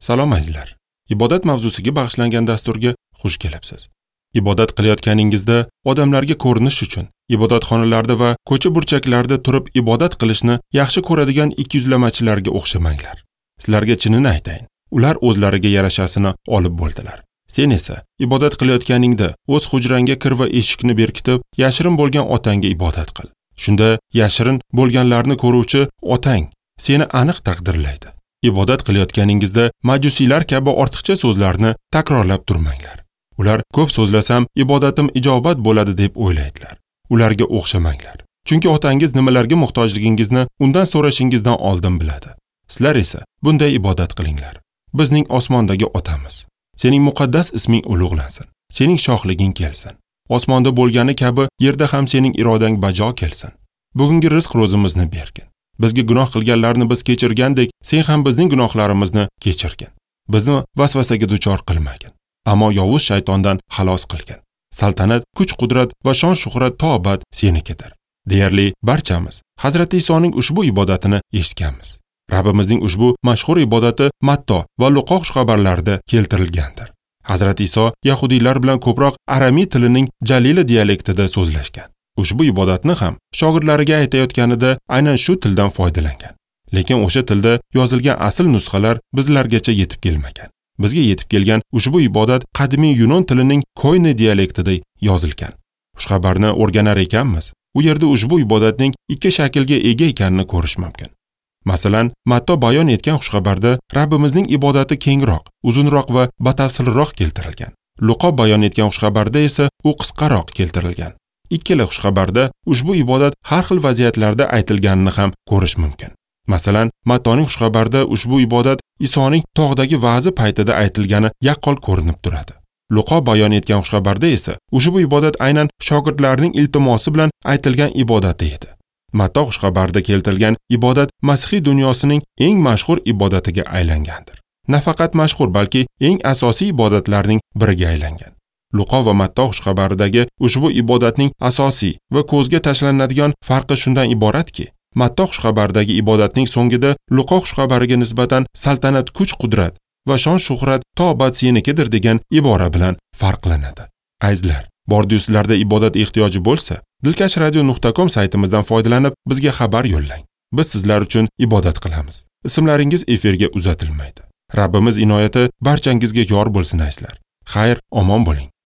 Salom azizlar. Ibodat mavzusiga bag'ishlangan dasturga xush kelibsiz. Ibodat qilayotganingizda odamlarga ko'rinish uchun ibodatxonalarda va ko'cha burchaklarda turib ibodat qilishni yaxshi ko'radigan ikkiyuzlamachilarga o'xshamanglar. Sizlarga chinini aytayin, ular o'zlariga yarashasini olib bo'ldilar. Sen esa ibodat qilayotganingda o'z hujrangga kir va eshikni berkitib, yashirin bo'lgan otangga ibodat qil. Shunda yashirin bo'lganlarni ko'ruvchi otang seni aniq taqdirlaydi. Ibodat qilayotganingizda majusiylar kabi ortiqcha so'zlarni takrorlab turmanglar. Ular ko'p so'zlasam ibodatim ijobat bo'ladi deb o'ylaydilar. Ularga o'xshamanglar. Chunki otangiz nimalarga muhtojligingizni undan so'rashingizdan oldin biladi. Sizlar esa bunday ibodat qilinglar. Bizning osmondagi otamiz. Sening muqaddas isming ulug'lansin. Sening shohliging kelsin. Osmonda bo'lgani kabi yerda ham sening irodang bajo kelsin. Bugungi rizq ro'zimizni bergin. Bizga gunoh qilganlarni biz kechirgandek, sen ham bizning gunohlarimizni kechirgin. Bizni vasvasaga duchor qilmagin. Ammo yovuz shaytondan xalos qilgin. Saltanat, kuch-qudrat va shon-shuhrat to-abad senikidir. Deyarli barchamiz Hazrati Isoning ushbu ibodatini eshitganmiz. Rabbimizning ushbu mashhur ibodati Matto va Luqo xushxabarlarida keltirilgandir. Hazrati Iso yahudiylar bilan ko'proq aramiy tilining jalila dialektida so'zlashgan. Ushbu ibodatni ham shogirdlariga aytayotganida aynan shu tildan foydalangan. Lekin o'sha tilda yozilgan asl nusxalar bizlargacha yetib kelmagan. Bizga yetib kelgan ushbu ibodat qadimiy Yunon tilining Koyne dialektida yozilgan. Xushxabarni o'rganar ekanmiz, u yerda ushbu ibodatning ikki shaklga ega ekanini ko'rish mumkin. Masalan, Matto bayon etgan xushxabarda Rabbimizning ibodati kengroq, uzunroq va batafsilroq keltirilgan. Luqo bayon etgan xushxabarda esa u qisqaroq keltirilgan. Ikkala xushxabarda ushbu ibodat har xil vaziyatlarda aytilganini ham ko'rish mumkin. Masalan, Mattoning xushxabarida ushbu ibodat Isoning tog'dagi va'zi paytida aytilgani yaqqol ko'rinib turadi. Luqo bayon etgan xushxabarda esa ushbu ibodat aynan shogirdlarning iltimosi bilan aytilgan ibodati edi. Matto xushxabarida keltirilgan ibodat Masihiy dunyosining eng mashhur ibodatiga aylangandir. Nafaqat mashhur, balki eng asosiy ibodatlarning biriga aylangan. Luqo va Matto xushxabaridagi ushbu ibodatning asosiy va ko'zga tashlanadigan farqi shundan iboratki, Matto xushxabaridagi ibodatning so'ngida Luqo xushxabariga nisbatan saltanat, kuch-qudrat va shon-shuhrat to-abad senikidir degan ibora bilan farqlanadi. Azizlar, bordiyuslarda ibodat ehtiyoji bo'lsa, dilkashradio.com saytimizdan foydalanib bizga xabar yo'llang. Biz sizlar uchun ibodat qilamiz. Ismlaringiz efirga uzatilmaydi. Rabbimiz inoyati barchangizga yor bo'lsin azizlar. Xayr, omon bo'ling.